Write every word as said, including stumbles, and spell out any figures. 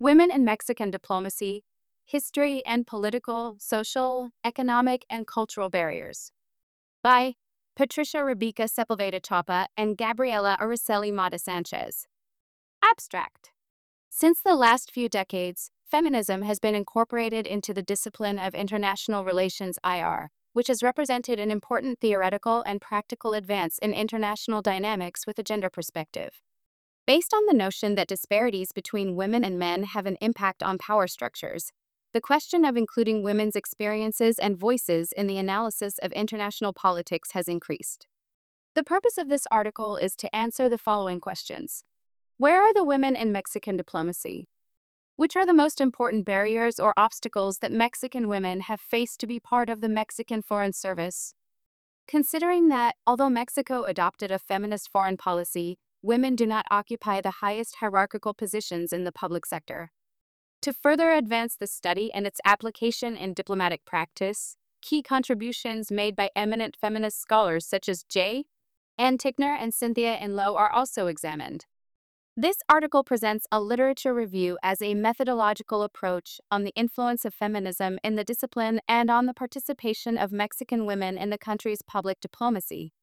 Women in Mexican Diplomacy, History and Political, Social, Economic, and Cultural Barriers by Patricia Rebeca Sepulveda Chapa and Gabriela Araceli Mata Sanchez. Abstract. Since the last few decades, feminism has been incorporated into the discipline of international relations I R, which has represented an important theoretical and practical advance in international dynamics with a gender perspective. Based on the notion that disparities between women and men have an impact on power structures, the question of including women's experiences and voices in the analysis of international politics has increased. The purpose of this article is to answer the following questions. Where are the women in Mexican diplomacy? Which are the most important barriers or obstacles that Mexican women have faced to be part of the Mexican Foreign Service? Considering that, although Mexico adopted a feminist foreign policy, women do not occupy the highest hierarchical positions in the public sector. To further advance the study and its application in diplomatic practice, key contributions made by eminent feminist scholars such as J. Ann Tickner and Cynthia Enloe are also examined. This article presents a literature review as a methodological approach on the influence of feminism in the discipline and on the participation of Mexican women in the country's public diplomacy.